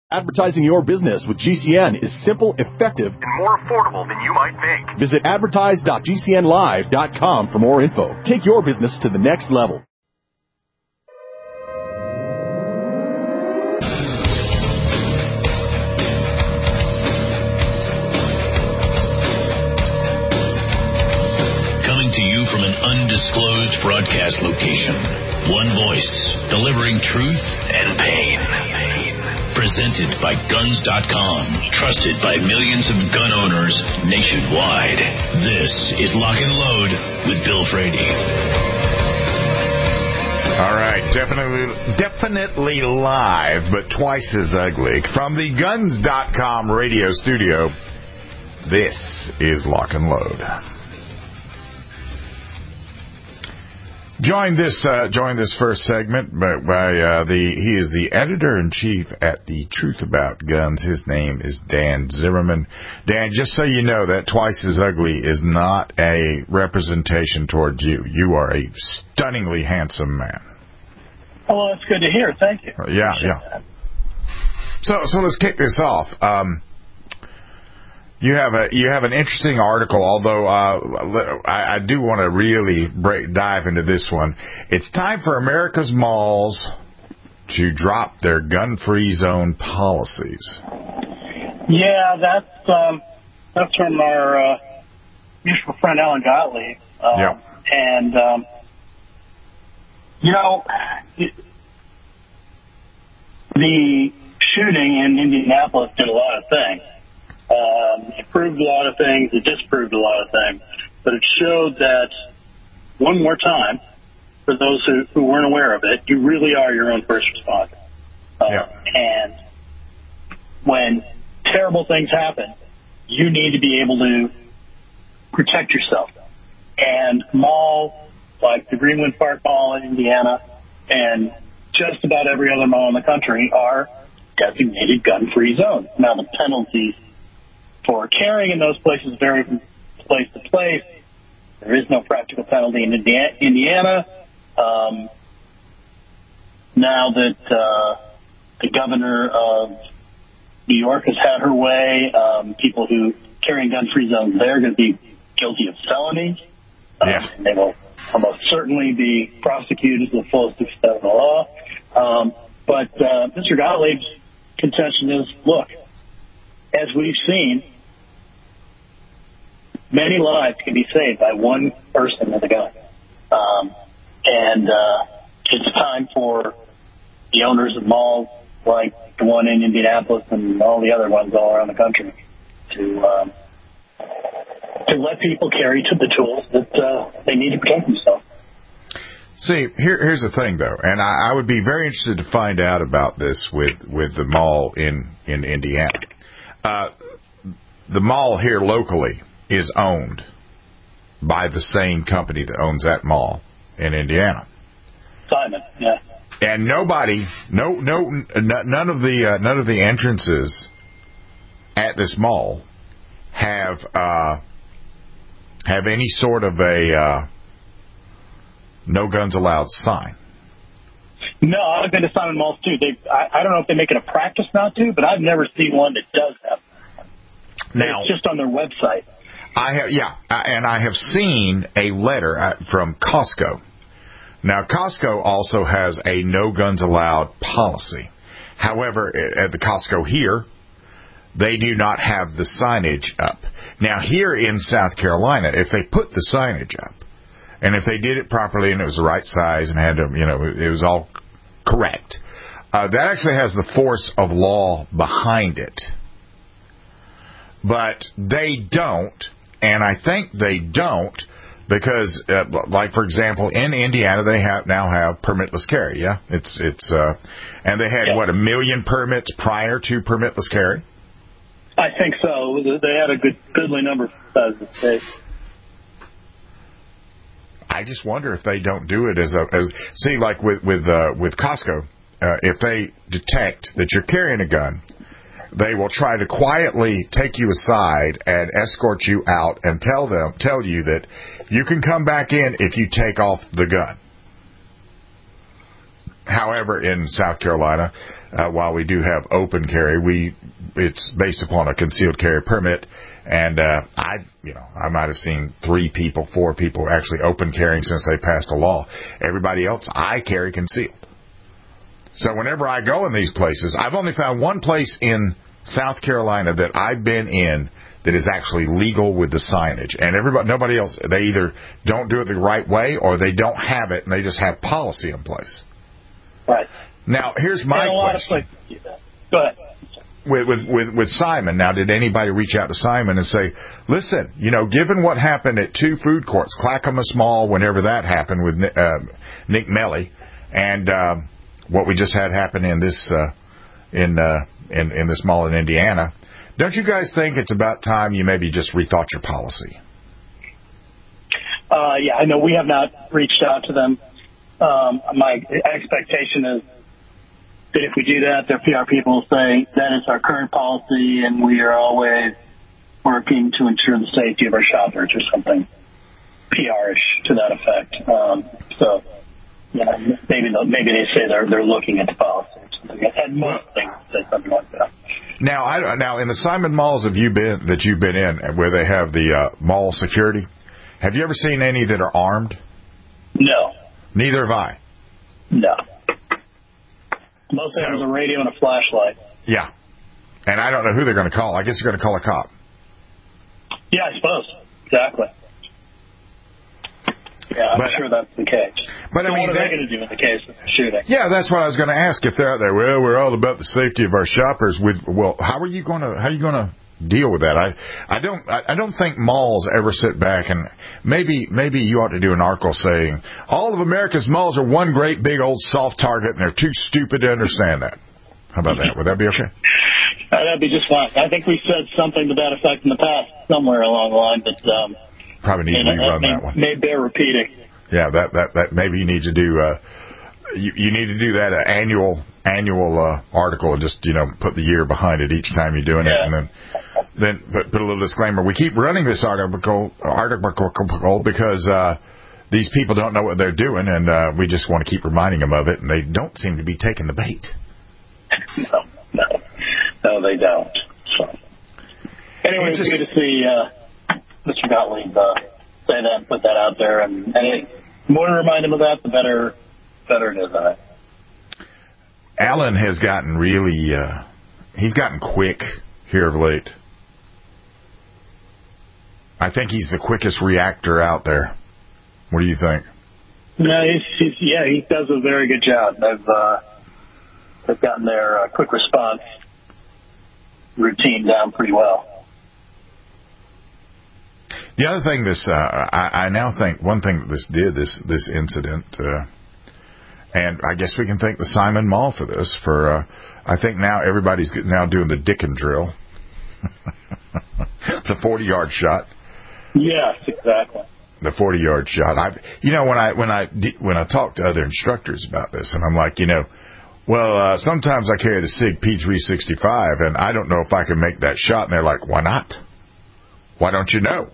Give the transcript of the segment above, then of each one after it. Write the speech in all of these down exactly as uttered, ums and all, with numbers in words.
Advertising your business with G C N is simple, effective, and more affordable than you might think. Visit advertise dot g c n live dot com for more info. Take your business to the next level. Coming to you from an undisclosed broadcast location. One voice, delivering truth and pain. Presented by guns dot com, trusted by millions of gun owners nationwide. This is Lock and Load with Bill Frady. All right, definitely definitely live, but twice as ugly. From the guns dot com radio studio, this is Lock and Load. Join this uh, join this first segment by, by uh, the he is the editor-in-chief at The Truth About Guns. His name is Dan Zimmerman. Dan, just so you know, that twice as ugly is not a representation towards you. You are a stunningly handsome man. Oh, well, that's good to hear. Thank you. Yeah, yeah. That. So so let's kick this off. Um, You have a you have an interesting article, although uh, I, I do want to really break, dive into this one. It's time for America's malls to drop their gun-free zone policies. Yeah, that's um, that's from our uh, mutual friend Alan Gottlieb. Um, yeah. And um, you know, it, the shooting in Indianapolis did a lot of things. Um, it proved a lot of things. It disproved a lot of things. But it showed that, one more time, for those who, who weren't aware of it, you really are your own first responder. Uh, yeah. And when terrible things happen, you need to be able to protect yourself. And malls like the Greenwood Park Mall in Indiana and just about every other mall in the country are designated gun-free zones. Now, the penalties for carrying in those places vary from place to place. There is no practical penalty in Indiana. Um, now that uh, the governor of New York has had her way, um, people who carry in gun-free zones there are going to be guilty of felonies. Um, yeah. They will almost certainly be prosecuted to the fullest extent of the law. Um, but uh, Mister Gottlieb's contention is, look, as we've seen, many lives can be saved by one person with a gun. Um, and uh, it's time for the owners of malls like the one in Indianapolis and all the other ones all around the country to um, to let people carry to the tools that uh, they need to protect themselves. See, here, here's the thing, though, and I, I would be very interested to find out about this with, with the mall in, in Indiana. Uh, the mall here locally is owned by the same company that owns that mall in Indiana. Simon, yeah. And nobody, no, no, none of the uh, none of the entrances at this mall have uh, have any sort of a uh, no guns allowed sign. No, I've been to Simon malls too. They, I, I don't know if they make it a practice not to, but I've never seen one that does have. Now, it's just on their website. I have, yeah, and I have seen a letter from Costco. Now, Costco also has a no guns allowed policy. However, at the Costco here, they do not have the signage up. Now, here in South Carolina, if they put the signage up, and if they did it properly and it was the right size and had to, you know, it was all correct, uh, that actually has the force of law behind it. But they don't, and I think they don't because, uh, like for example, in Indiana they have now have permitless carry. Yeah, it's it's uh, and they had yeah. what a million permits prior to permitless carry. I think so. They had a good goodly number of the state. I just wonder if they don't do it as a as see like with with uh, with Costco, uh, if they detect that you're carrying a gun, they will try to quietly take you aside and escort you out and tell them tell you that you can come back in if you take off the gun. however, in South Carolina, uh, while we do have open carry, we it's based upon a concealed carry permit. And uh, I, you know, I might have seen three people, four people actually open carrying since they passed a law. Everybody else, I carry concealed. So whenever I go in these places, I've only found one place in South Carolina that I've been in that is actually legal with the signage. And everybody, nobody else, they either don't do it the right way or they don't have it and they just have policy in place. Right. Now, here's my and a lot question. Of places do that. Go ahead. With, with with with Simon, now, did anybody reach out to Simon and say, listen, you know, given what happened at two food courts, Clackamas Mall, whenever that happened with uh, Nick Melly, and uh, what we just had happen in this uh, in, uh, in in this mall in Indiana, don't you guys think it's about time you maybe just rethought your policy? Uh, yeah, I know we have not reached out to them. Um, my expectation is that if we do that, their P R people will say that is our current policy and we are always working to ensure the safety of our shoppers or something P R-ish to that effect. Um, so, yeah, maybe maybe they say they're they're looking at the policy or something. And most things say something like that. Now, I, now in the Simon malls have you been that you've been in where they have the uh, mall security, have you ever seen any that are armed? No. Neither have I. No. Most So, of them is a radio and a flashlight. Yeah. And I don't know who they're going to call. I guess they're going to call a cop. Yeah, I suppose. Exactly. Yeah, I'm but, sure that's the case. But so I mean, what are that, they going to do in the case of shooting? Yeah, that's what I was going to ask. If they're out there, well, we're all about the safety of our shoppers. With well, how are you going to how are you going to deal with that? I I don't I, I don't think malls ever sit back and maybe maybe you ought to do an article saying all of America's malls are one great big old soft target and they're too stupid to understand that. How about that? Would that be okay? Uh, that'd be just fine. I think we said something to that effect in the past somewhere along the line, but um, probably need to rerun may, that one. May bear repeating. Yeah, that that that maybe you need to do. Uh, you you need to do that uh, annual annual uh, article and just you know put the year behind it each time you're doing yeah. it, and then then put, put a little disclaimer. We keep running this article article because uh, these people don't know what they're doing, and uh, we just want to keep reminding them of it, and they don't seem to be taking the bait. No, no, no, they don't. So anyway, it's good to see uh, Mister Gottlieb uh, say that, put that out there, and, and it, the more to remind him of that, the better, better it is. I think. Alan has gotten really, uh, he's gotten quick here of late. I think he's the quickest reactor out there. What do you think? No, he's, he's yeah, he does a very good job. They've uh, they've gotten their uh, quick response routine down pretty well. The other thing, this uh, I, I now think one thing that this did, this this incident, uh, and I guess we can thank the Simon Mall for this. For uh, I think now everybody's now doing the Dickon drill, the forty-yard shot. Yes, exactly. The forty-yard shot. I, you know, when I when I when I talk to other instructors about this, and I'm like, you know, well, uh, sometimes I carry the SIG P three sixty-five, and I don't know if I can make that shot. And they're like, why not? Why don't you know?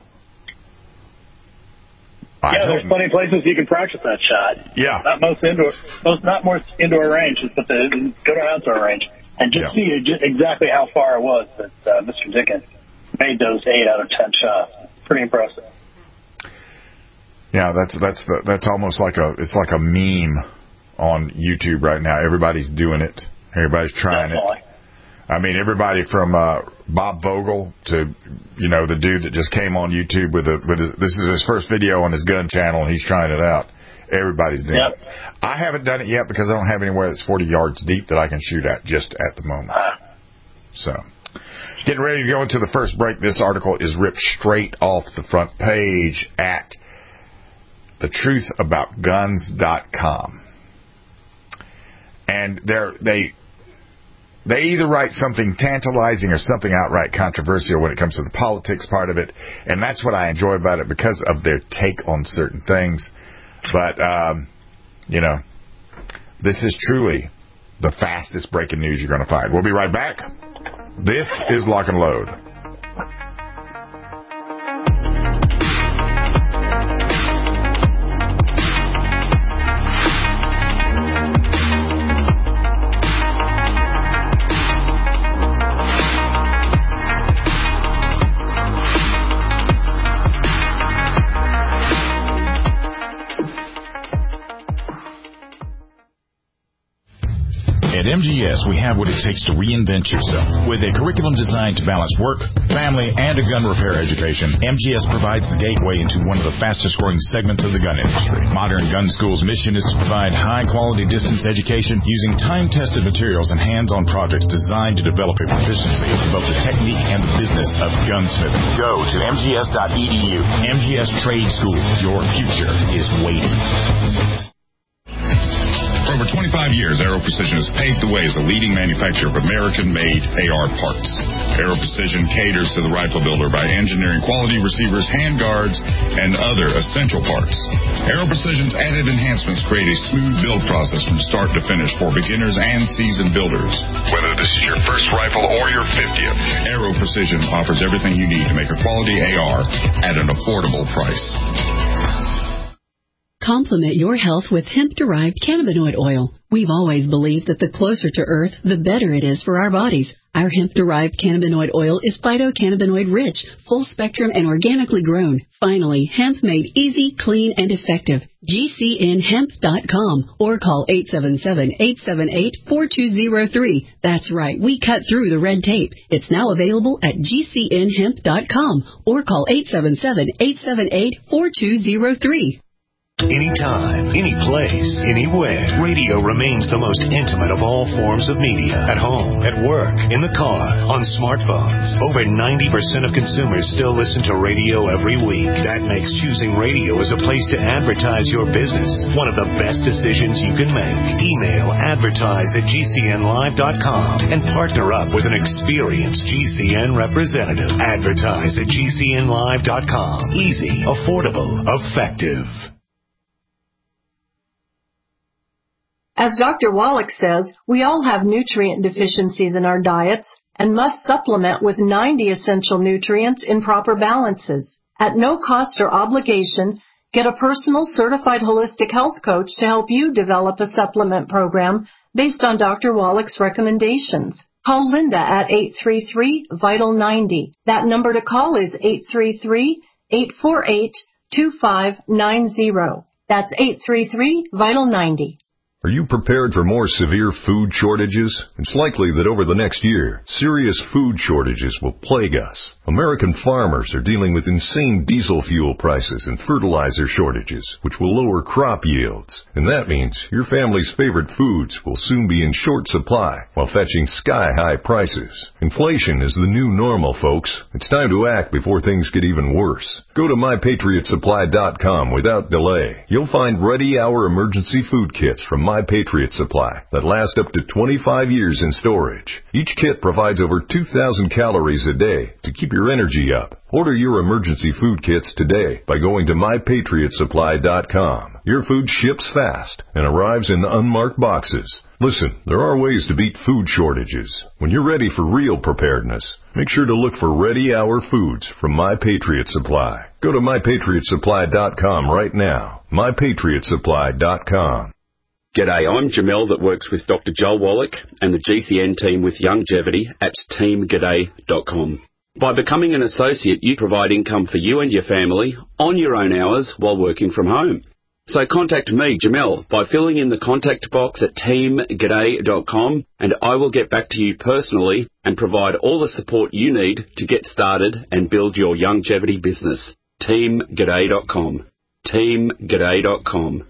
Yeah, there's plenty of places you can practice that shot. Yeah. Not most indoor, most not most indoor ranges, but the go to outdoor range and just yeah. see just exactly how far it was that uh, Mister Dickens made those eight out of ten shots. Pretty impressive. Yeah, that's that's the, that's almost like a it's like a meme on YouTube right now. Everybody's doing it. Everybody's trying Definitely. it. I mean, everybody from uh, Bob Vogel to, you know, the dude that just came on YouTube with a with his, this is his first video on his gun channel, and he's trying it out. Everybody's doing yep. it. I haven't done it yet because I don't have anywhere that's forty yards deep that I can shoot at just at the moment. So, getting ready to go into the first break. This article is ripped straight off the front page at the truth about guns dot com. And they're, they they either write something tantalizing or something outright controversial when it comes to the politics part of it. And that's what I enjoy about it because of their take on certain things. But, um, you know, this is truly the fastest breaking news you're going to find. We'll be right back. This is Lock and Load. M G S, we have what it takes to reinvent yourself. With a curriculum designed to balance work, family, and a gun repair education, M G S provides the gateway into one of the fastest-growing segments of the gun industry. Modern Gun School's mission is to provide high-quality distance education using time-tested materials and hands-on projects designed to develop a proficiency in both the technique and the business of gunsmithing. Go to M G S dot E D U. M G S Trade School. Your future is waiting. For over twenty-five years, Aero Precision has paved the way as a leading manufacturer of American-made A R parts. Aero Precision caters to the rifle builder by engineering quality receivers, handguards, and other essential parts. Aero Precision's added enhancements create a smooth build process from start to finish for beginners and seasoned builders. Whether this is your first rifle or your fiftieth, Aero Precision offers everything you need to make a quality A R at an affordable price. Complement your health with hemp-derived cannabinoid oil. We've always believed that the closer to Earth, the better it is for our bodies. Our hemp-derived cannabinoid oil is phytocannabinoid-rich, full-spectrum, and organically grown. Finally, hemp made easy, clean, and effective. G C N hemp dot com or call eight seven seven, eight seven eight, four two zero three. That's right, we cut through the red tape. It's now available at G C N hemp dot com or call eight seven seven, eight seven eight, four two zero three. Anytime, any place, anywhere, radio remains the most intimate of all forms of media. At home, at work, in the car, on smartphones. Over ninety percent of consumers still listen to radio every week. That makes choosing radio as a place to advertise your business one of the best decisions you can make. Email advertise at G C N live dot com and partner up with an experienced G C N representative. Advertise at G C N live dot com. Easy, affordable, effective. As Doctor Wallach says, we all have nutrient deficiencies in our diets and must supplement with ninety essential nutrients in proper balances. At no cost or obligation, get a personal certified holistic health coach to help you develop a supplement program based on Doctor Wallach's recommendations. Call Linda at eight three three, vital ninety. That number to call is eight three three, eight four eight, two five nine zero. That's eight three three, vital ninety. Are you prepared for more severe food shortages? It's likely that over the next year, serious food shortages will plague us. American farmers are dealing with insane diesel fuel prices and fertilizer shortages, which will lower crop yields. And that means your family's favorite foods will soon be in short supply while fetching sky-high prices. Inflation is the new normal, folks. It's time to act before things get even worse. Go to my patriot supply dot com without delay. You'll find Ready Hour emergency food kits from My Patriot Supply that last up to twenty-five years in storage. Each kit provides over two thousand calories a day to keep your energy up. Order your emergency food kits today by going to my patriot supply dot com. Your food ships fast and arrives in unmarked boxes. Listen, there are ways to beat food shortages. When you're ready for real preparedness, make sure to look for Ready Hour foods from My Patriot Supply. Go to my patriot supply dot com right now. my patriot supply dot com. G'day, I'm Jamel that works with Doctor Joel Wallach and the G C N team with Longevity at team g'day dot com. By becoming an associate, you provide income for you and your family on your own hours while working from home. So contact me, Jamel, by filling in the contact box at team g'day dot com, and I will get back to you personally and provide all the support you need to get started and build your longevity business. team g'day dot com. team g'day dot com.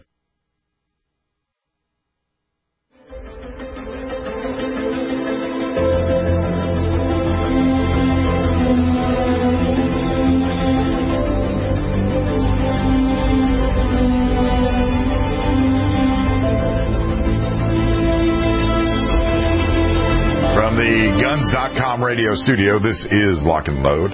From the guns dot com radio studio, this is Lock and Load.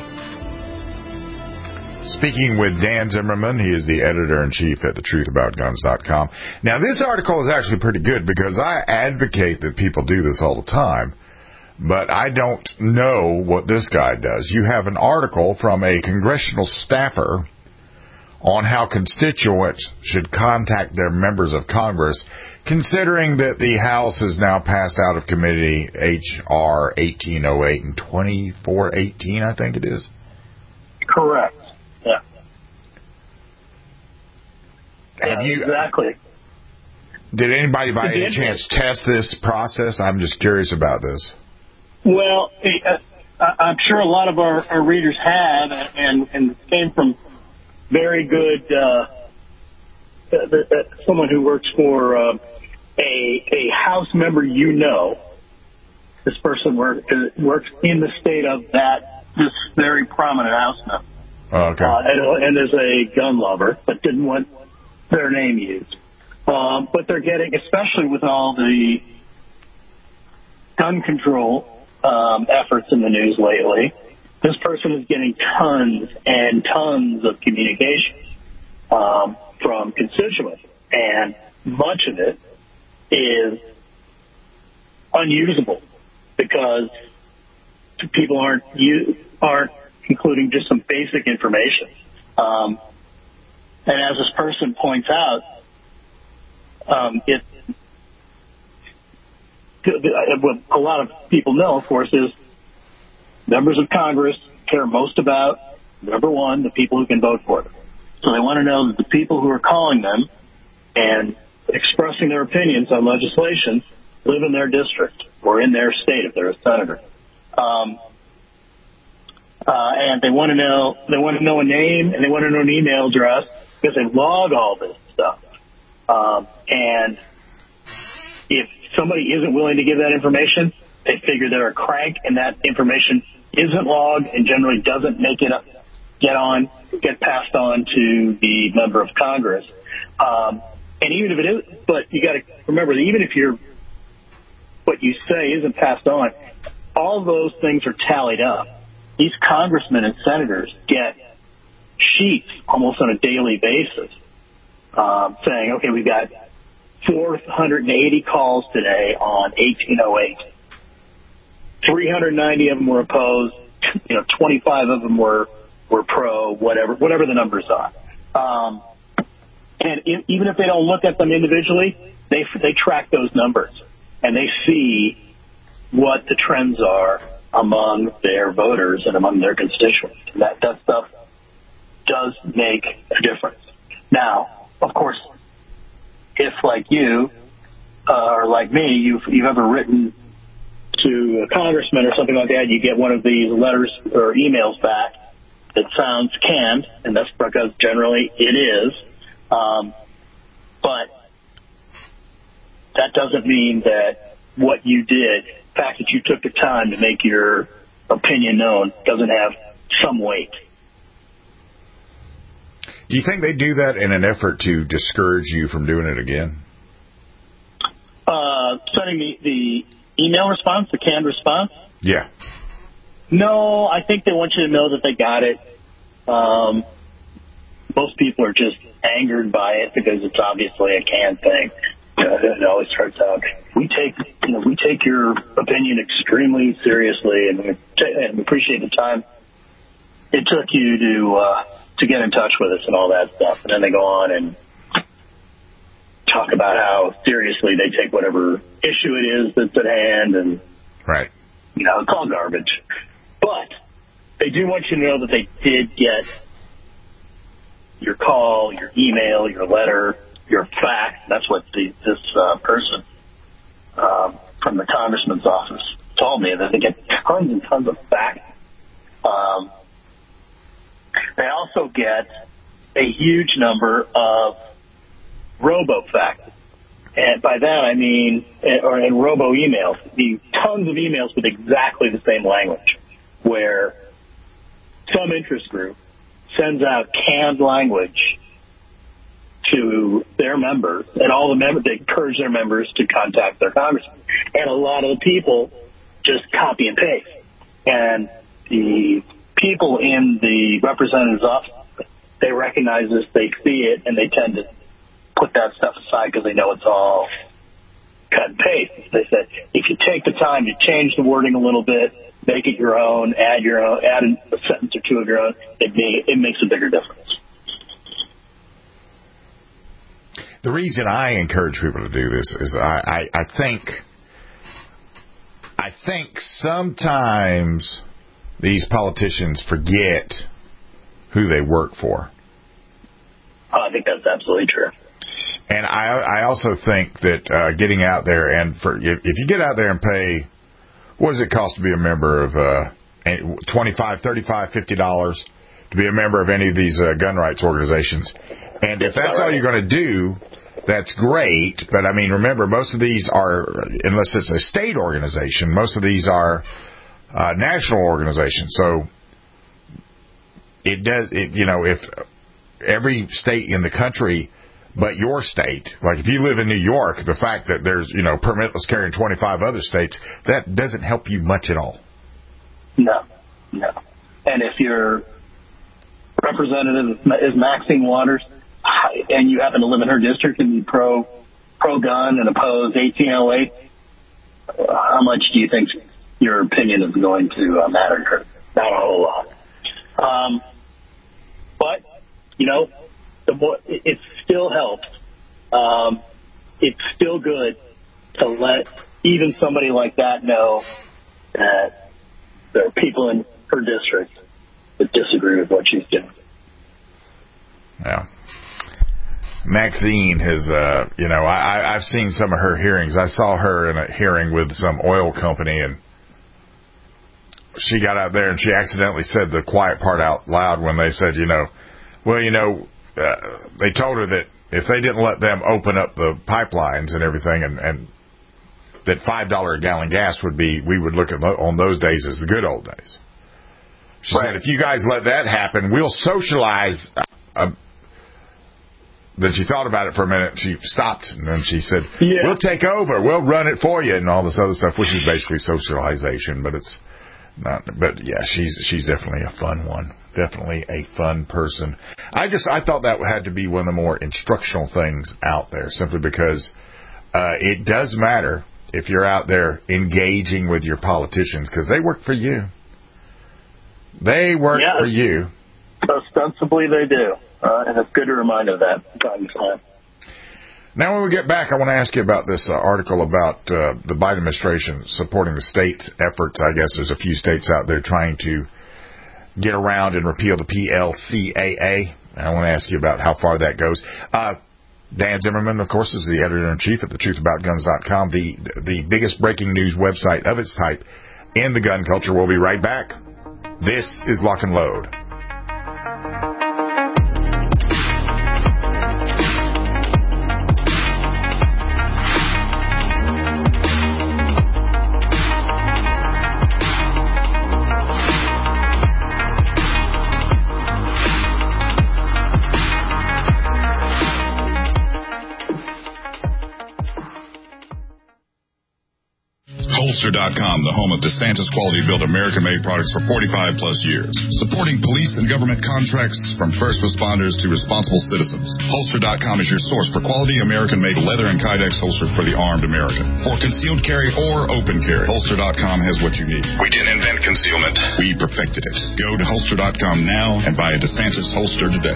Speaking with Dan Zimmerman, he is the editor-in-chief at the truth about guns dot com. Now, this article is actually pretty good because I advocate that people do this all the time, but I don't know what this guy does. You have an article from a congressional staffer on how constituents should contact their members of Congress, considering that the House has now passed out of committee H R eighteen oh eight and twenty-four eighteen, I think it is. Correct. Yeah. Have yeah, you, exactly. Did anybody by any chance test this process? I'm just curious about this. Well, I'm sure a lot of our, our readers have, and, and came from very good, uh, someone who works for uh, a, a House member you know. This person work, works in the state of that, this very prominent House member. Oh, okay. Uh, and, and is a gun lover, but didn't want their name used. Um, but they're getting, especially with all the gun control um, efforts in the news lately, this person is getting tons and tons of communication um, from constituents. And much of it is unusable because people aren't aren't including just some basic information. Um, and as this person points out, um, it what a lot of people know, of course, is members of Congress care most about, number one, the people who can vote for them. So they want to know that the people who are calling them and expressing their opinions on legislation live in their district or in their state if they're a senator. Um, uh, and they want to know they want to know a name and they want to know an email address because they log all this stuff. Um, and if somebody isn't willing to give that information, they figure they're a crank and that information isn't logged and generally doesn't make it up, get on, get passed on to the member of Congress. Um, and even if it is, but you got to remember that even if you're, what you say isn't passed on, all those things are tallied up. These congressmen and senators get sheets almost on a daily basis um, saying, okay, we've got four hundred eighty calls today on eighteen oh eight. three hundred ninety of them were opposed. You know, twenty-five of them were, were pro, whatever, whatever the numbers are. Um, and in, even if they don't look at them individually, they, they track those numbers and they see what the trends are among their voters and among their constituents. And that, that stuff does make a difference. Now, of course, if like you, uh, or like me, you've, you've ever written to a congressman or something like that, you get one of these letters or emails back that sounds canned, and that's because generally it is. Um, but that doesn't mean that what you did, the fact that you took the time to make your opinion known, doesn't have some weight. Do you think they do that in an effort to discourage you from doing it again? Uh, sending the, the email response, the canned response? Yeah. No, I think they want you to know that they got it. Um, most people are just angered by it because it's obviously a canned thing. You know, it always starts out, we take, you know, we take your opinion extremely seriously, and we, t- and we appreciate the time it took you to uh, to get in touch with us and all that stuff. And then they go on and talk about how seriously they take whatever issue it is that's at hand, and right, you know, it's all garbage. But they do want you to know that they did get your call, your email, your letter, your fax. That's what the, this uh, person uh, from the congressman's office told me, that they get tons and tons of fax. Um, they also get a huge number of robo-faxes. And by that I mean, or in robo-emails, the tons of emails with exactly the same language, where some interest group sends out canned language to their members, and all the members, they encourage their members to contact their congressman. And a lot of the people just copy and paste. And the people in the representative's office, they recognize this, they see it, and they tend to put that stuff aside because they know it's all cut and paste. They said, if you take the time to change the wording a little bit, make it your own, add your own, add a sentence or two of your own, it, may, it makes a bigger difference. The reason I encourage people to do this is I, I, I think I think sometimes these politicians forget who they work for. Oh, I think that's absolutely true. And I I also think that uh, getting out there and for if, if you get out there and pay, what does it cost to be a member of uh, twenty-five, thirty-five, fifty dollars to be a member of any of these uh, gun rights organizations? And if that's all you're going to do, that's great. But I mean, remember, most of these are, unless it's a state organization, most of these are uh, national organizations. So it does, it, you know, if every state in the country but your state, like if you live in New York, the fact that there's, you know, permitless carry in twenty-five other states, that doesn't help you much at all. No, no. And if your representative is Maxine Waters, and you happen to live in her district and be pro pro gun and oppose eighteen oh eight, how much do you think your opinion is going to uh, matter to her? Not a whole lot. Um, but you know, the more it, it still helps. Um, it's still good to let even somebody like that know that there are people in her district that disagree with what she's doing. Yeah. Maxine has, uh, you know, I, I've seen some of her hearings. I saw her in a hearing with some oil company, and she got out there and she accidentally said the quiet part out loud when they said, you know, well, you know, uh, they told her that if they didn't let them open up the pipelines and everything, and, and that five dollars a gallon gas would be, we would look at on those days as the good old days. She right. said, if you guys let that happen, we'll socialize. Uh, then she thought about it for a minute. She stopped, and then she said, yeah. we'll take over. We'll run it for you, and all this other stuff, which is basically socialization, but it's not. But, yeah, she's she's definitely a fun one. Definitely a fun person. I just I thought that had to be one of the more instructional things out there, simply because uh, it does matter if you're out there engaging with your politicians, because they work for you. They work yeah. for you. Ostensibly they do. Uh, and it's good to remind of that from time to time. Now, when we get back, I want to ask you about this uh, article about uh, the Biden administration supporting the state's efforts. I guess there's a few states out there trying to get around and repeal the P L C A A. I want to ask you about how far that goes. Uh, Dan Zimmerman, of course, is the editor-in-chief at the truth about guns dot com, the, the biggest breaking news website of its type in the gun culture. We'll be right back. This is Lock and Load. Holster dot com, the home of DeSantis quality built American-made products for forty-five plus years. Supporting police and government contracts from first responders to responsible citizens. Holster dot com is your source for quality American-made leather and Kydex holsters for the armed American. For concealed carry or open carry, Holster dot com has what you need. We didn't invent concealment. We perfected it. Go to Holster dot com now and buy a DeSantis holster today.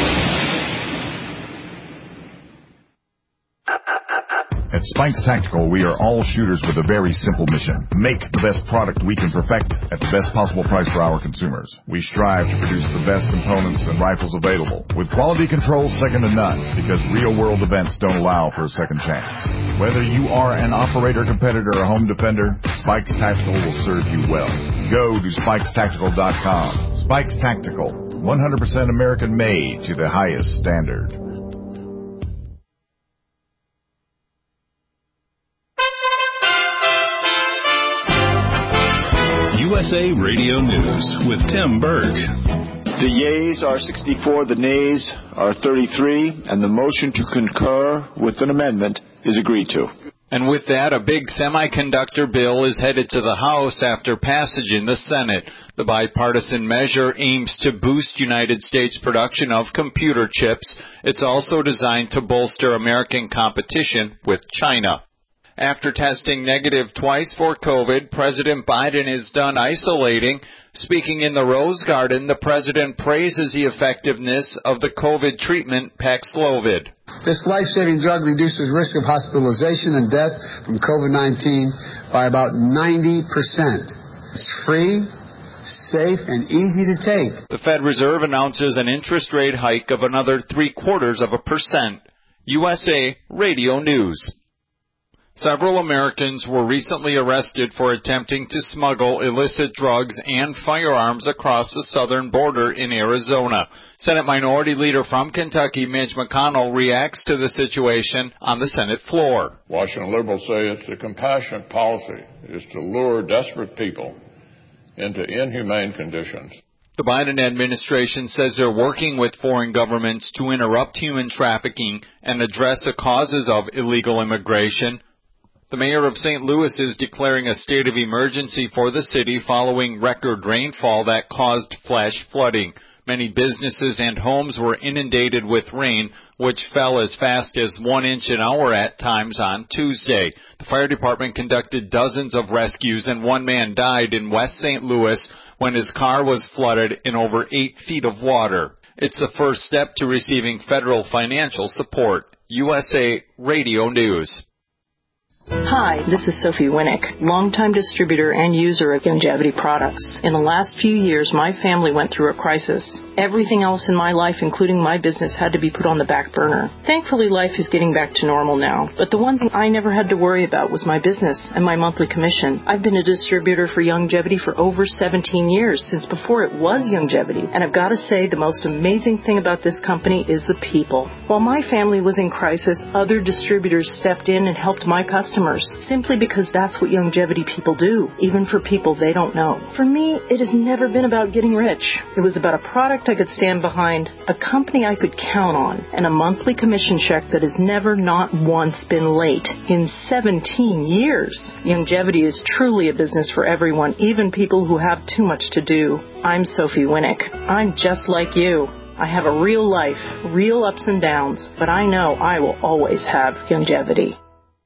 At Spikes Tactical, we are all shooters with a very simple mission. Make the best product we can perfect at the best possible price for our consumers. We strive to produce the best components and rifles available, with quality control second to none, because real-world events don't allow for a second chance. Whether you are an operator, competitor, or home defender, Spikes Tactical will serve you well. Go to Spikes Tactical dot com. Spikes Tactical, one hundred percent American-made to the highest standard. U S A Radio News with Tim Berg. The yeas are sixty-four, the nays are thirty-three, and the motion to concur with an amendment is agreed to. And with that, a big semiconductor bill is headed to the House after passage in the Senate. The bipartisan measure aims to boost United States production of computer chips. It's also designed to bolster American competition with China. After testing negative twice for COVID, President Biden is done isolating. Speaking in the Rose Garden, the president praises the effectiveness of the COVID treatment Paxlovid. This life-saving drug reduces risk of hospitalization and death from COVID nineteen by about ninety percent. It's free, safe, and easy to take. The Fed Reserve announces an interest rate hike of another three quarters of a percent. U S A Radio News. Several Americans were recently arrested for attempting to smuggle illicit drugs and firearms across the southern border in Arizona. Senate Minority Leader from Kentucky, Mitch McConnell, reacts to the situation on the Senate floor. Washington liberals say it's a compassionate policy, is to lure desperate people into inhumane conditions. The Biden administration says they're working with foreign governments to interrupt human trafficking and address the causes of illegal immigration. The mayor of Saint Louis is declaring a state of emergency for the city following record rainfall that caused flash flooding. Many businesses and homes were inundated with rain, which fell as fast as one inch an hour at times on Tuesday. The fire department conducted dozens of rescues, and one man died in West Saint Louis when his car was flooded in over eight feet of water. It's the first step to receiving federal financial support. U S A Radio News. Hi, this is Sophie Winnick, longtime distributor and user of Youngevity products. In the last few years, my family went through a crisis. Everything else in my life, including my business, had to be put on the back burner. Thankfully, life is getting back to normal now. But the one thing I never had to worry about was my business and my monthly commission. I've been a distributor for Youngevity for over seventeen years, since before it was Youngevity. And I've got to say, the most amazing thing about this company is the people. While my family was in crisis, other distributors stepped in and helped my customers, simply because that's what Youngevity people do, even for people they don't know. For me, it has never been about getting rich. It was about a product I could stand behind, a company I could count on, and a monthly commission check that has never, not once, been late in seventeen years. Youngevity is truly a business for everyone, even people who have too much to do. I'm Sophie Winnick. I'm just like you. I have a real life, real ups and downs, but I know I will always have Youngevity.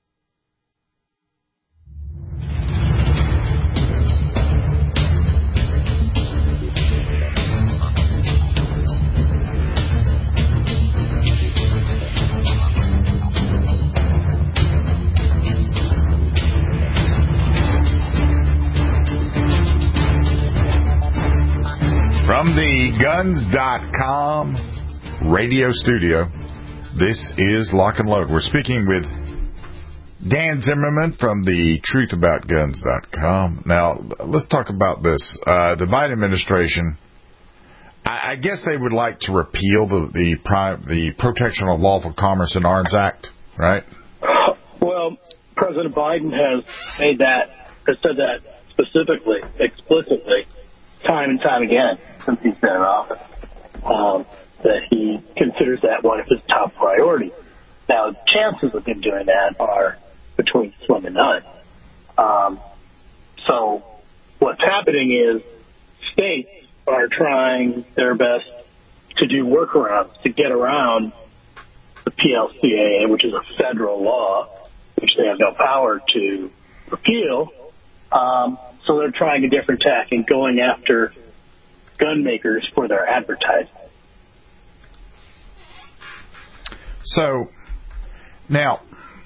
From the guns dot com radio studio, this is Lock and Load. We're speaking with Dan Zimmerman from the truth about guns dot com. Now, let's talk about this. Uh, the Biden administration, I, I guess they would like to repeal the the, pri- the Protection of Lawful Commerce in Arms Act, right? Well, President Biden has made that, has said that specifically, explicitly, time and time again since he's been in office, um, that he considers that one of his top priorities. Now, chances of him doing that are between slim and none. Um, so what's happening is states are trying their best to do workarounds to get around the P L C A A, which is a federal law, which they have no power to repeal. Um, so they're trying a different tack and going after gun makers for their advertising. So, now,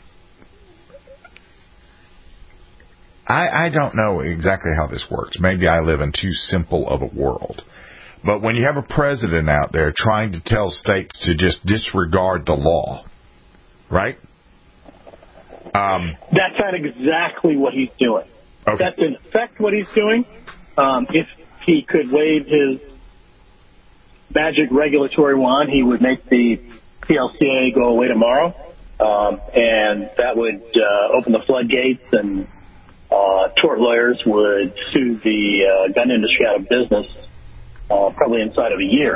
I, I don't know exactly how this works. Maybe I live in too simple of a world. But when you have a president out there trying to tell states to just disregard the law, right? Um, That's not exactly what he's doing. Okay. That's in effect what he's doing. Um, if he could wave his magic regulatory wand, he would make the P L C A go away tomorrow, um, and that would uh, open the floodgates, and uh, tort lawyers would sue the uh, gun industry out of business uh, probably inside of a year.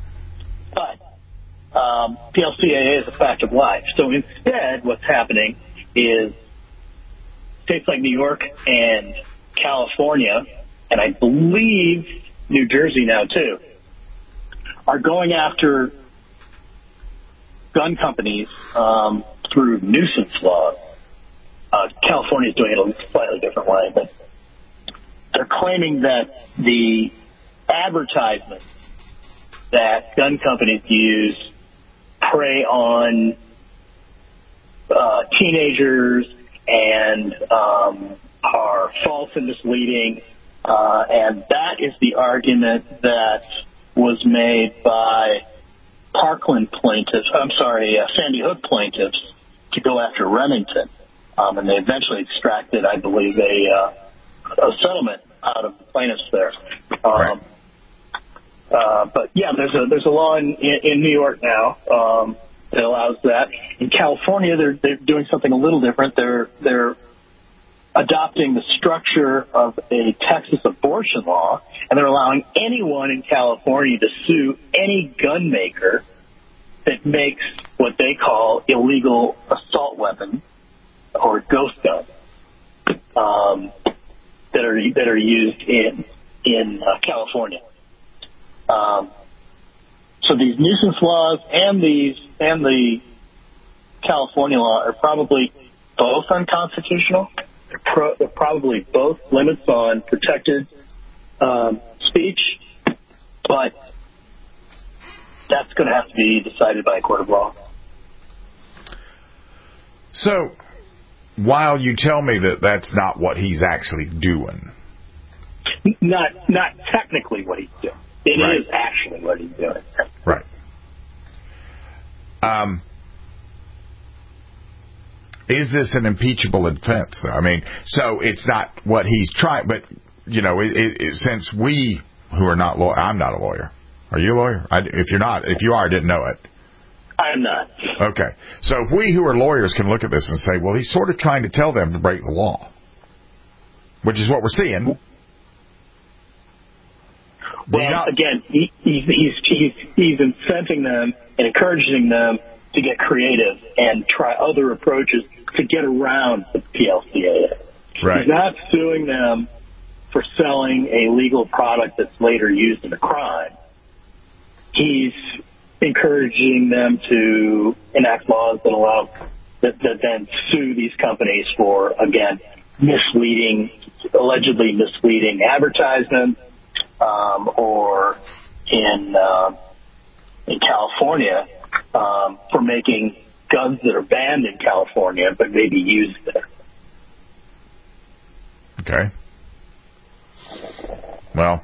But um, P L C A A is a fact of life. So instead, what's happening is states like New York and California, and I believe New Jersey now too, are going after gun companies um, through nuisance laws. Uh, California is doing it a slightly different way, but they're claiming that the advertisements that gun companies use prey on uh, teenagers and um, are false and misleading. Uh, and that is the argument that was made by Parkland plaintiffs, I'm sorry, uh, Sandy Hook plaintiffs to go after Remington. Um, and they eventually extracted, I believe, a, uh, a settlement out of the plaintiffs there. Um, right. uh, but yeah, there's a there's a law in, in, in New York now um, that allows that. In California, they're they're doing something a little different. They're they're adopting the structure of a Texas abortion law, and they're allowing anyone in California to sue any gun maker that makes what they call illegal assault weapons or ghost guns um, that are that are used in in uh, California. Um, so these nuisance laws and these and the California law are probably both unconstitutional. They're, pro- they're probably both limits on protected um, speech, but that's going to have to be decided by a court of law. So, while you tell me that that's not what he's actually doing, not not technically what he's doing, it right. is actually what he's doing. Right. Um. Is this an impeachable offense? I mean, so it's not what he's trying, but, you know, it, it, it, since we who are not law, I'm not a lawyer. Are you a lawyer? I, if you're not, if you are, I didn't know it. I am not. Okay. So if we who are lawyers can look at this and say, well, he's sort of trying to tell them to break the law, which is what we're seeing. Well, not, again, he, he's, he's, he's, he's incenting them and encouraging them to get creative and try other approaches to get around the P L C A. Right. He's not suing them for selling a legal product that's later used in a crime. He's encouraging them to enact laws that allow that, that then sue these companies for, again, misleading, allegedly misleading advertisements, um, or in uh, in California. Um, for making guns that are banned in California but may be used there. Okay. Well,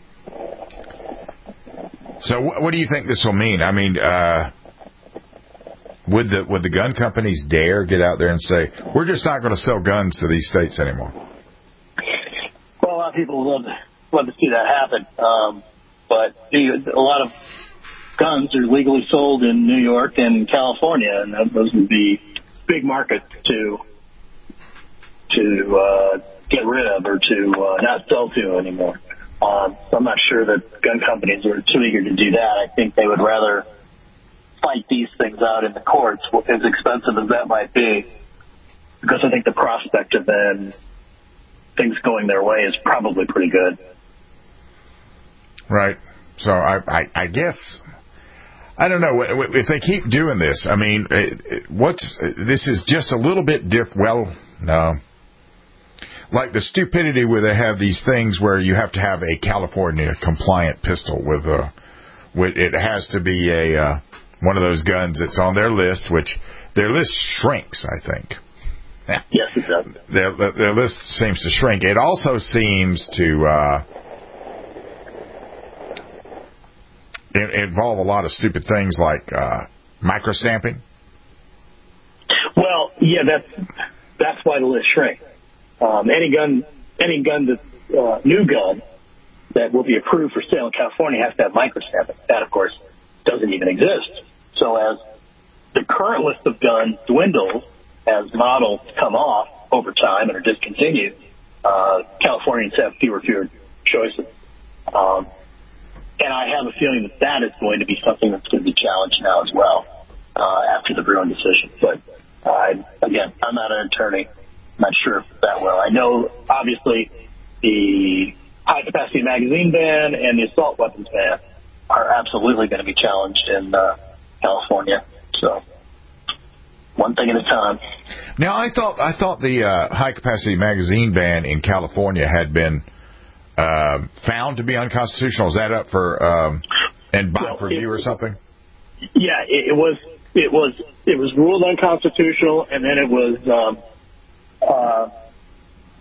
so wh- what do you think this will mean? I mean, uh, would the would the gun companies dare get out there and say, we're just not going to sell guns to these states anymore? Well, a lot of people would love to, love to see that happen. Um, but a lot of guns are legally sold in New York and California, and those would be big markets to to uh, get rid of or to uh, not sell to anymore. Um, so I'm not sure that gun companies are too eager to do that. I think they would rather fight these things out in the courts, as expensive as that might be, because I think the prospect of then things going their way is probably pretty good. Right. So I, I, I guess... I don't know if they keep doing this. I mean, what's this is just a little bit diff. Well, no, like the stupidity where they have these things where you have to have a California compliant pistol with a. With, it has to be a uh, one of those guns that's on their list, which their list shrinks. I think. Yes, it does. Their their list seems to shrink. It also seems to. Uh, involve a lot of stupid things like uh, microstamping. Well, yeah, that's that's why the list shrinks. Um, any gun, any gun that's uh, new gun that will be approved for sale in California has to have microstamping. That, of course, doesn't even exist. So as the current list of guns dwindles, as models come off over time and are discontinued, uh, Californians have fewer and fewer choices. Um, And I have a feeling that that is going to be something that's going to be challenged now as well uh, after the Bruen decision. But, uh, again, I'm not an attorney. I'm not sure if that will. I know, obviously, the high-capacity magazine ban and the assault weapons ban are absolutely going to be challenged in uh, California. So, one thing at a time. Now, I thought I thought the uh, high-capacity magazine ban in California had been Uh, found to be unconstitutional. Is that up for um, and by well, review it, or something? Yeah, it, it was. It was. It was ruled unconstitutional, and then it was um, uh,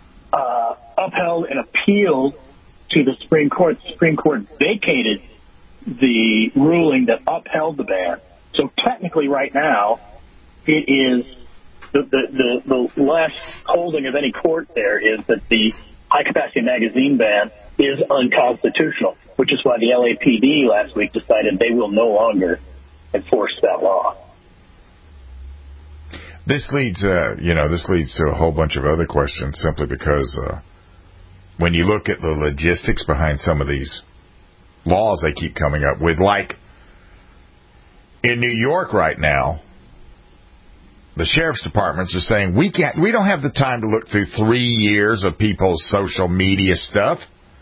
uh, upheld and appealed to the Supreme Court. The Supreme Court vacated the ruling that upheld the ban. So technically right now, it is the, the, the, the less holding of any court there is that the high-capacity magazine ban is unconstitutional, which is why the L A P D last week decided they will no longer enforce that law. This leads, uh, you know, this leads to a whole bunch of other questions simply because uh, when you look at the logistics behind some of these laws they keep coming up with, like in New York right now, the sheriff's departments are saying we can't, we don't have the time to look through three years of people's social media stuff.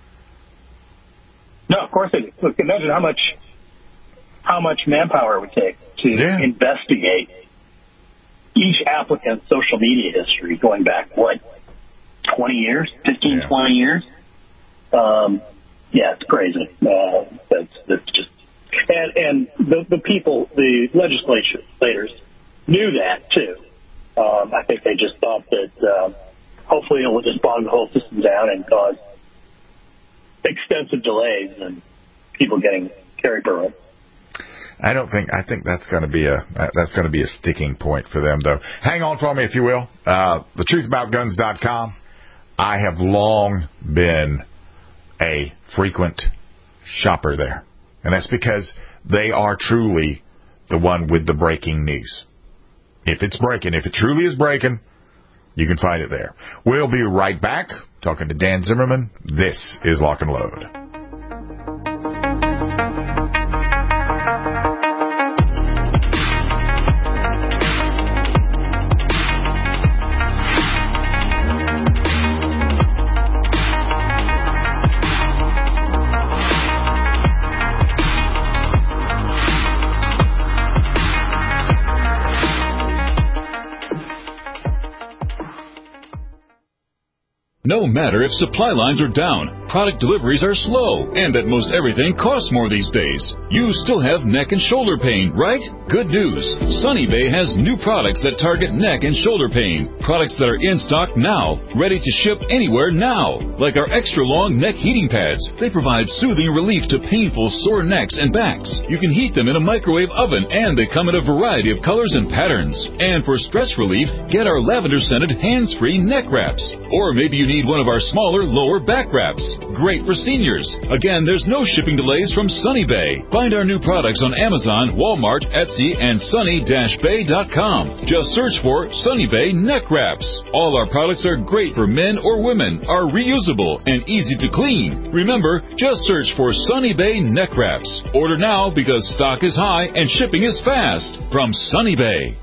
No, of course it is. Look, imagine how much how much manpower it would take to yeah. investigate each applicant's social media history going back, what, twenty years, fifteen, yeah. twenty years? Um, yeah, it's crazy. Uh, that's, that's just, and, and the, the people, the legislators knew that too. Um, I think they just thought that uh, hopefully it will just bog the whole system down and cause extensive delays and people getting carry permits. I don't think. I think that's going to be a that's going to be a sticking point for them, though. Hang on for me, if you will. Uh, the truth about guns dot com. I have long been a frequent shopper there, and that's because they are truly the one with the breaking news. If it's breaking, if it truly is breaking, you can find it there. We'll be right back talking to Dan Zimmerman. This is Lock and Load. No matter if supply lines are down, product deliveries are slow, and that most everything costs more these days, you still have neck and shoulder pain, right? Good news. Sunny Bay has new products that target neck and shoulder pain. Products that are in stock now, ready to ship anywhere now. Like our extra long neck heating pads. They provide soothing relief to painful sore necks and backs. You can heat them in a microwave oven, and they come in a variety of colors and patterns. And for stress relief, get our lavender-scented hands-free neck wraps. Or maybe you need one of our smaller lower back wraps. Great for seniors. Again, there's no shipping delays from Sunny Bay. Find our new products on Amazon, Walmart, Etsy, and sunny dash bay dot com. Just search for Sunny Bay Neck Wraps. All our products are great for men or women, are reusable, and easy to clean. Remember, just search for Sunny Bay Neck Wraps. Order now because stock is high and shipping is fast. From Sunny Bay.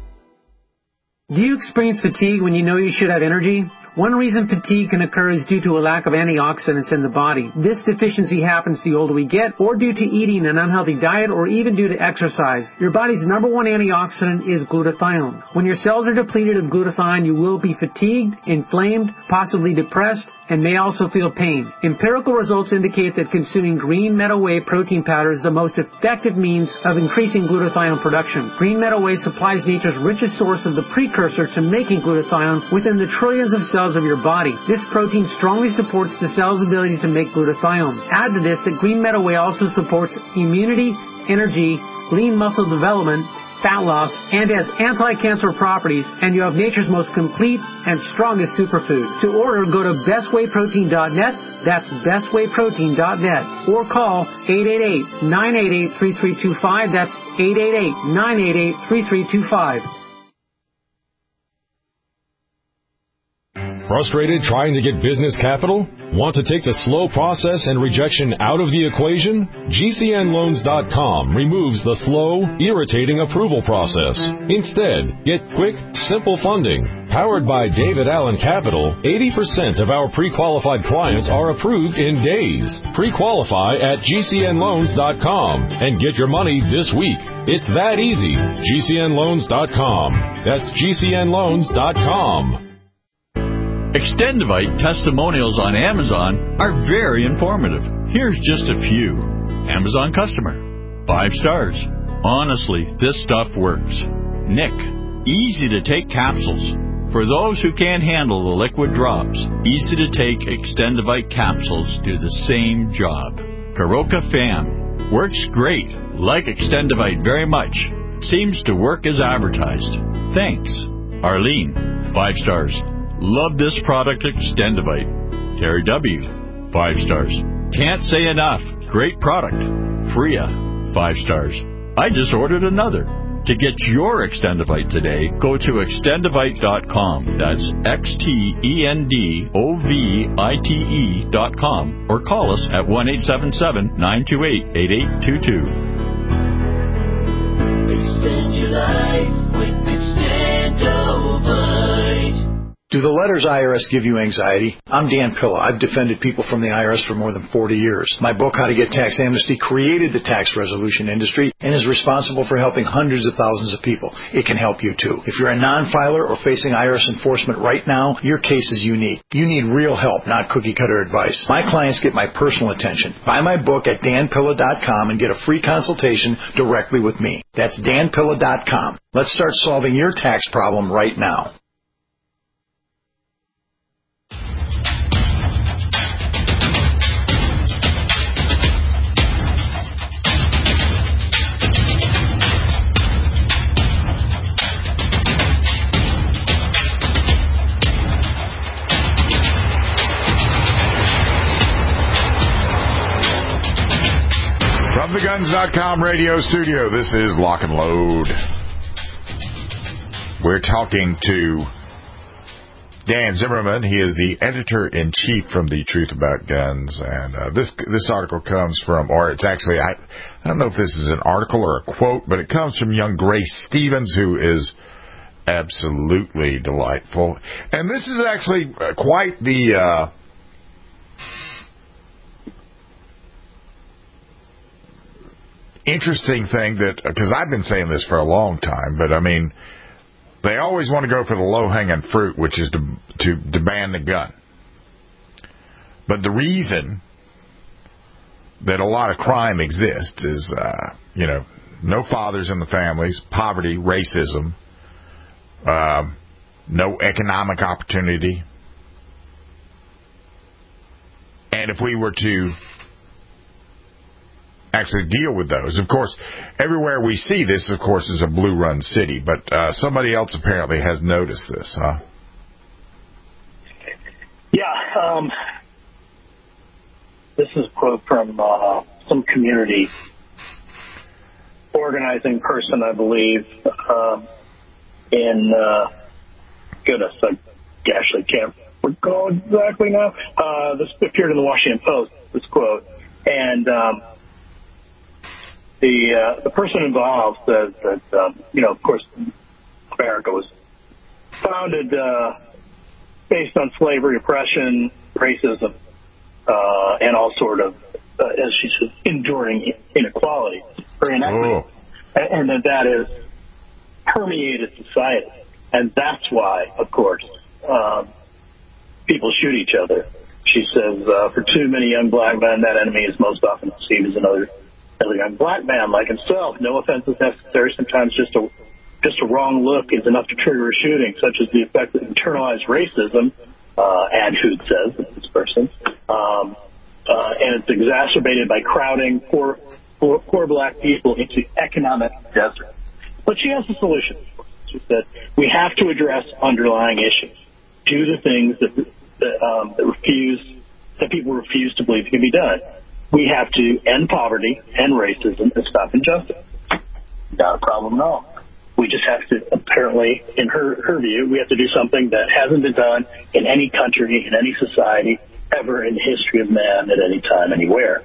Do you experience fatigue when you know you should have energy? One reason fatigue can occur is due to a lack of antioxidants in the body. This deficiency happens the older we get, or due to eating an unhealthy diet, or even due to exercise. Your body's number one antioxidant is glutathione. When your cells are depleted of glutathione, you will be fatigued, inflamed, possibly depressed, and may also feel pain. Empirical results indicate that consuming green meadow whey protein powder is the most effective means of increasing glutathione production. Green meadow whey supplies nature's richest source of the precursor to making glutathione within the trillions of cells of your body. This protein strongly supports the cell's ability to make glutathione. Add to this that green meadow whey also supports immunity, energy, lean muscle development, fat loss, and has anti-cancer properties, and you have nature's most complete and strongest superfood. To order, go to best whey protein dot net, that's best whey protein dot net, or call eight eight eight, nine eight eight, three three two five, that's eight eight eight, nine eight eight, three three two five. Frustrated trying to get business capital? Want to take the slow process and rejection out of the equation? G C N loans dot com removes the slow, irritating approval process. Instead, get quick, simple funding. Powered by David Allen Capital, eighty percent of our pre-qualified clients are approved in days. Pre-qualify at G C N loans dot com and get your money this week. It's that easy. G C N loans dot com. That's G C N loans dot com. Extendivite testimonials on Amazon are very informative. Here's just a few. Amazon customer. Five stars. Honestly, this stuff works. Nick. Easy to take capsules. For those who can't handle the liquid drops, easy to take Extendivite capsules do the same job. Karoka Fan. Works great. Like Extendivite very much. Seems to work as advertised. Thanks. Arlene, five stars. Love this product, Extendivite. Terry W., five stars. Can't say enough. Great product. Freya, five stars. I just ordered another. To get your Extendivite today, go to extendivite dot com. That's X T E N D O V I T E dot com. Or call us at one eight seven seven, nine two eight, eight eight two two. Extend your life with Extendovite. Do the letters I R S give you anxiety? I'm Dan Pilla. I've defended people from the I R S for more than forty years. My book, How to Get Tax Amnesty, created the tax resolution industry and is responsible for helping hundreds of thousands of people. It can help you too. If you're a non-filer or facing I R S enforcement right now, your case is unique. You need real help, not cookie-cutter advice. My clients get my personal attention. Buy my book at dan pilla dot com and get a free consultation directly with me. That's dan pilla dot com. Let's start solving your tax problem right now. From the Guns dot com radio studio, this is Lock and Load. We're talking to Dan Zimmerman. He is the editor-in-chief from The Truth About Guns. And uh, this this article comes from, or it's actually, I, I don't know if this is an article or a quote, but it comes from young Grace Stevens, who is absolutely delightful. And this is actually quite the... Uh, interesting thing that, because I've been saying this for a long time, but I mean, they always want to go for the low-hanging fruit, which is to, to, to ban the gun. But the reason that a lot of crime exists is, uh, you know, no fathers in the families, poverty, racism, uh, no economic opportunity. And if we were to actually deal with those. Of course, everywhere we see this, of course, is a blue-run city, but uh, somebody else apparently has noticed this, huh? Yeah, um, this is a quote from uh, some community organizing person, I believe, um, in, uh, goodness, I actually can't recall exactly now. Uh, this appeared in the Washington Post, this quote, and um, The uh, the person involved says that, um, you know, of course, America was founded uh, based on slavery, oppression, racism, uh, and all sort of, uh, as she says, enduring inequality or inequity. Oh. And, and that that has permeated society. And that's why, of course, um, people shoot each other. She says, uh, for too many young black men, that enemy is most often perceived as another As a young black man like himself. No offense is necessary. Sometimes just a just a wrong look is enough to trigger a shooting, such as the effect of internalized racism, uh, Adhood says, this person. Um, uh, and it's exacerbated by crowding poor, poor, poor black people into economic desert. But she has a solution. She said, we have to address underlying issues. Do the things that, that, um, that refuse, that people refuse to believe can be done. We have to end poverty, end racism, and stop injustice. Not a problem at all. We just have to, apparently, in her, her view, we have to do something that hasn't been done in any country, in any society, ever in the history of man, at any time, anywhere.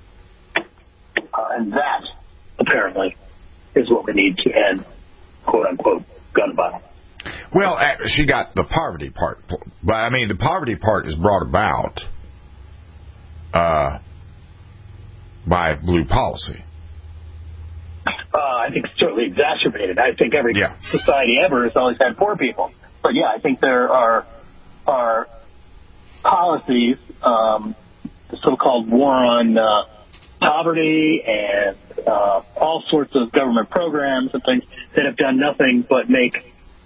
Uh, and that, apparently, is what we need to end, quote-unquote, gun violence. Well, she got the poverty part. But, I mean, the poverty part is brought about uh, by blue policy. Uh, I think it's certainly exacerbated. I think every yeah. society ever has always had poor people. But, yeah, I think there are are policies, um, the so-called war on uh, poverty and uh, all sorts of government programs and things that have done nothing but make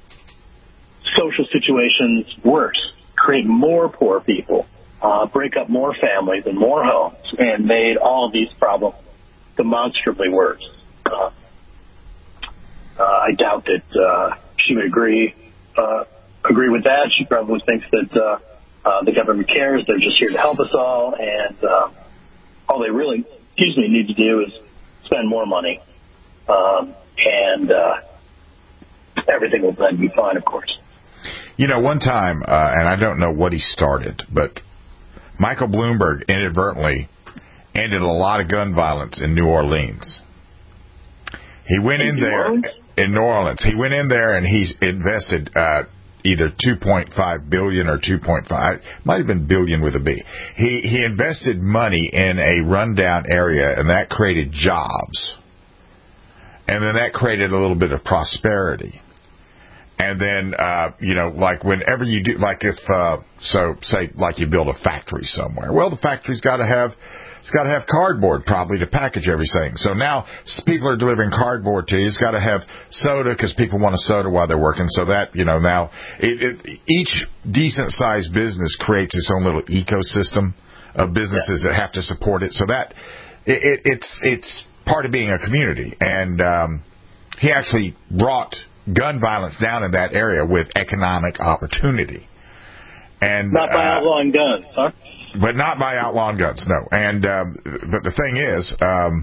social situations worse, create more poor people, uh, break up more families and more homes, and made all of these problems demonstrably worse. Uh, uh, I doubt that uh, she would agree uh, agree with that. She probably thinks that uh, uh, the government cares. They're just here to help us all, and uh, all they really, excuse me, need to do is spend more money, um, and uh, everything will then be fine, of course. You know, one time, uh, and I don't know what he started, but Michael Bloomberg inadvertently ended a lot of gun violence in New Orleans. He went in there in New Orleans. He went in there and he's invested uh, either two point five billion dollars or two point five, might have been billion with a B. He he invested money in a rundown area, and that created jobs, and then that created a little bit of prosperity. And then, uh, you know, like whenever you do, like if, uh, so say, like you build a factory somewhere. Well, the factory's got to have, it's got to have cardboard probably to package everything. So now people are delivering cardboard to you. It's got to have soda because people want a soda while they're working. So that, you know, now it, it, each decent sized business creates its own little ecosystem of businesses yeah. that have to support it. So that it, it, it's, it's part of being a community. And, um, he actually brought gun violence down in that area with economic opportunity. And not by uh, outlawing guns, huh? But not by outlawing guns, no. And um, but the thing is, um,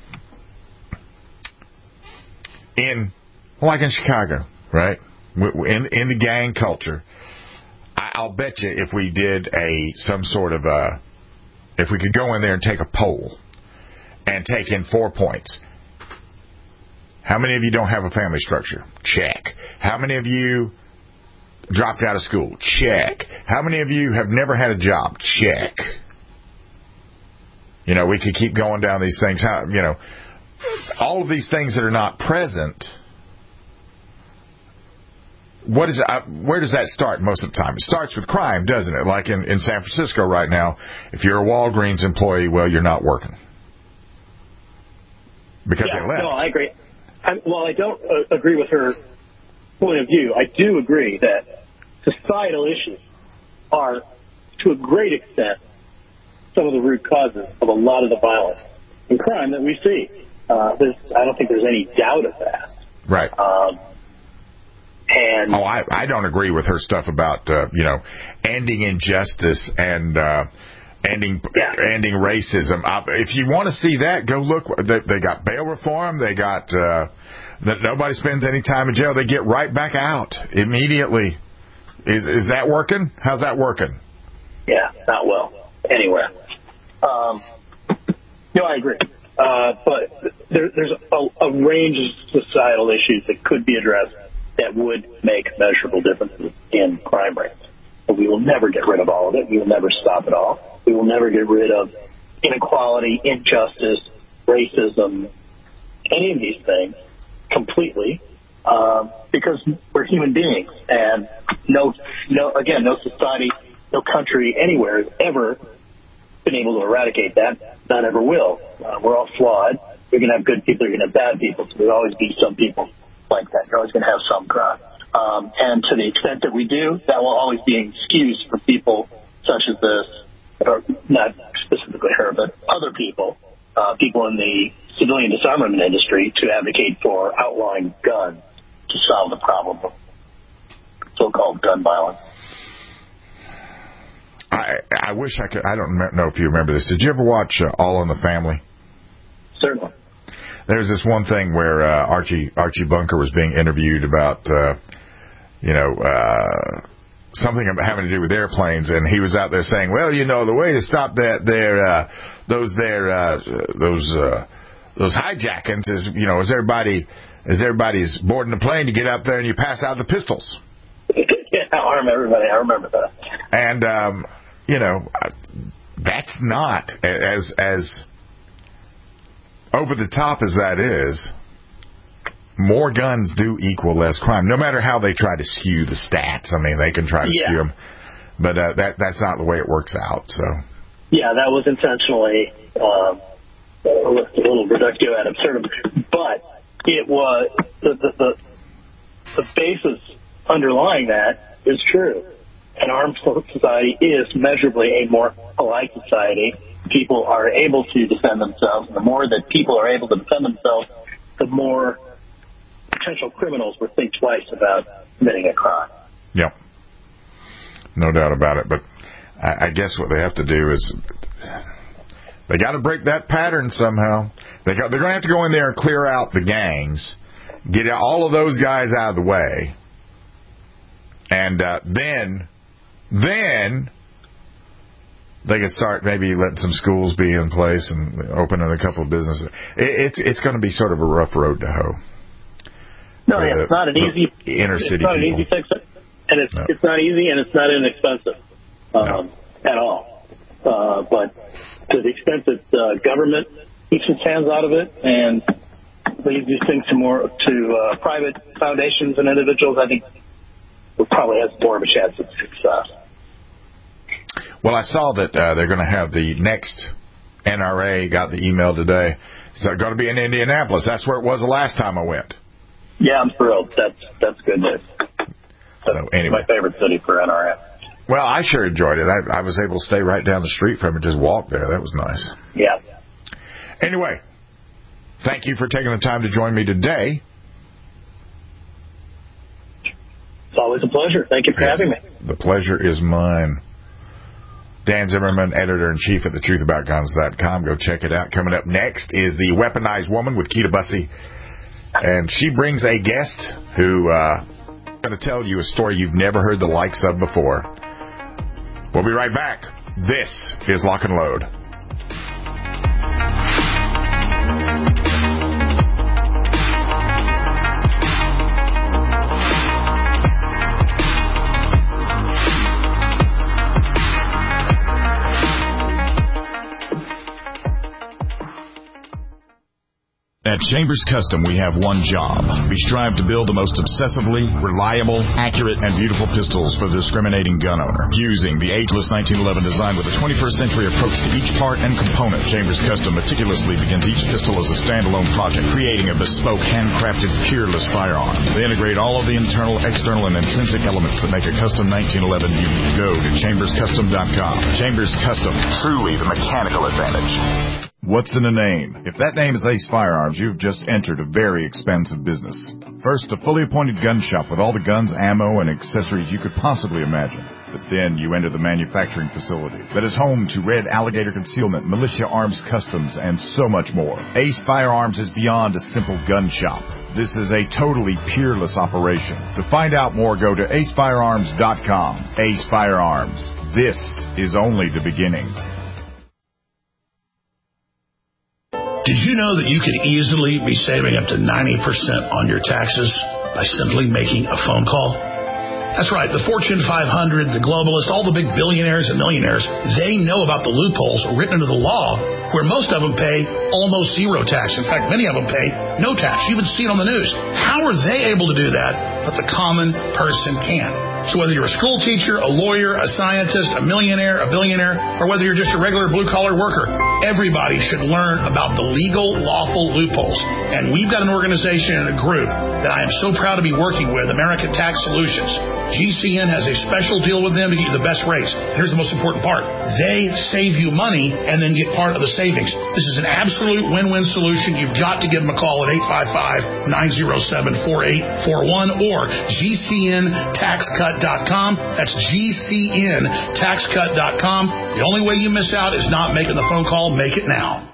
in like in Chicago, right? In in the gang culture, I'll bet you if we did a some sort of a, if we could go in there and take a poll and take in four points. How many of you don't have a family structure? Check. How many of you dropped out of school? Check. How many of you have never had a job? Check. You know, we could keep going down these things. How, you know, all of these things that are not present. What is uh, where does that start most of the time? It starts with crime, doesn't it? Like in, in San Francisco right now, if you're a Walgreens employee, well, you're not working because yeah, they left. No, I agree. I, while I don't uh, agree with her point of view, I do agree that societal issues are, to a great extent, some of the root causes of a lot of the violence and crime that we see. Uh, I don't think there's any doubt of that. Right. Um, and oh, I, I don't agree with her stuff about, uh, you know, ending injustice and uh, ending yeah. ending racism. Uh, if you want to see that, go look. They, they got bail reform. They got uh, that nobody spends any time in jail. They get right back out immediately. Is is that working? How's that working? Yeah, not well. Anywhere. Um, no, I agree. Uh, but there, there's a, a range of societal issues that could be addressed that would make measurable differences in crime rates. But we will never get rid of all of it. We will never stop it all. We will never get rid of inequality, injustice, racism, any of these things completely, um, because we're human beings. And no, no, again, no society, no country anywhere has ever been able to eradicate that. None ever will. Uh, we're all flawed. You're going to have good people. You're going to have bad people. So there'll always be some people like that. You're always going to have some crime. Um, and to the extent that we do, that will always be an excuse for people such as this, or not specifically her, but other people, uh, people in the civilian disarmament industry to advocate for outlawing guns to solve the problem of so-called gun violence. I, I wish I could. I don't know if you remember this. Did you ever watch uh, All in the Family? Certainly. There's this one thing where uh, Archie Archie Bunker was being interviewed about, uh, you know, uh, something having to do with airplanes, and he was out there saying, "Well, you know, the way to stop that there, uh, those there, uh, those uh, those hijackings is, you know, is everybody is everybody's boarding the plane, you get up there and you pass out the pistols." Yeah, I remember everybody. I remember that. And um, you know, that's not as as over the top as that is. More guns do equal less crime, no matter how they try to skew the stats. I mean, they can try to yeah. skew them, but uh, that that's not the way it works out. So yeah, that was intentionally um, a little reductio ad absurdum, but it was the the, the the basis underlying that is true. An armed society is measurably a more polite society people are able to defend themselves. And the more that people are able to defend themselves, the more potential criminals will think twice about committing a crime. Yep. No doubt about it. But I, I guess what they have to do is they got to break that pattern somehow. They got, they're going to have to go in there and clear out the gangs, get all of those guys out of the way, and uh, then, then they can start maybe letting some schools be in place and opening a couple of businesses. It, it's it's going to be sort of a rough road to hoe. No, uh, it's not an easy inner city. It's not people. an easy fix, and it's no. it's not easy, and it's not inexpensive um, no. at all. Uh, but to the extent that uh, government keeps its hands out of it and leaves these things to more to uh, private foundations and individuals, I think it probably has more of a chance of success. Well, I saw that uh, they're going to have the next N R A, got the email today. It's going to be in Indianapolis. That's where it was the last time I went. Yeah, I'm thrilled. That's that's good news. That's so anyway, my favorite city for N R A. Well, I sure enjoyed it. I, I was able to stay right down the street from it, just walk there. That was nice. Yeah. Anyway, thank you for taking the time to join me today. It's always a pleasure. Thank you for yes. having me. The pleasure is mine. Dan Zimmerman, editor-in-chief at the truth about guns dot com. Go check it out. Coming up next is The Weaponized Woman with Keita Bussey. And she brings a guest who uh, is going to tell you a story you've never heard the likes of before. We'll be right back. This is Lock and Load. At Chambers Custom, we have one job. We strive to build the most obsessively, reliable, accurate, and beautiful pistols for the discriminating gun owner. Using the ageless nineteen eleven design with a twenty-first century approach to each part and component, Chambers Custom meticulously begins each pistol as a standalone project, creating a bespoke, handcrafted, peerless firearm. They integrate all of the internal, external, and intrinsic elements that make a custom nineteen eleven unique. Go to chambers custom dot com. Chambers Custom, truly the mechanical advantage. What's in a name? If that name is Ace Firearms, you've just entered a very expensive business. First, a fully appointed gun shop with all the guns, ammo, and accessories you could possibly imagine. But then you enter the manufacturing facility that is home to Red Alligator Concealment, Militia Arms Customs, and so much more. Ace Firearms is beyond a simple gun shop. This is a totally peerless operation. To find out more, go to ace firearms dot com. Ace Firearms. This is only the beginning. Did you know that you could easily be saving up to ninety percent on your taxes by simply making a phone call? That's right. The Fortune five hundred, the globalists, all the big billionaires and millionaires, they know about the loopholes written into the law where most of them pay almost zero tax. In fact, many of them pay no tax. You even see it on the news. How are they able to do that, but the common person can't? So whether you're a school teacher, a lawyer, a scientist, a millionaire, a billionaire, or whether you're just a regular blue-collar worker, everybody should learn about the legal, lawful loopholes. And we've got an organization and a group that I am so proud to be working with, American Tax Solutions. G C N has a special deal with them to get you the best rates. Here's the most important part. They save you money and then get part of the savings. This is an absolute win-win solution. You've got to give them a call at eight five five, nine oh seven, four eight four one or G C N tax cut dot com. That's G C N tax cut dot com. The only way you miss out is not making the phone call. Make it now.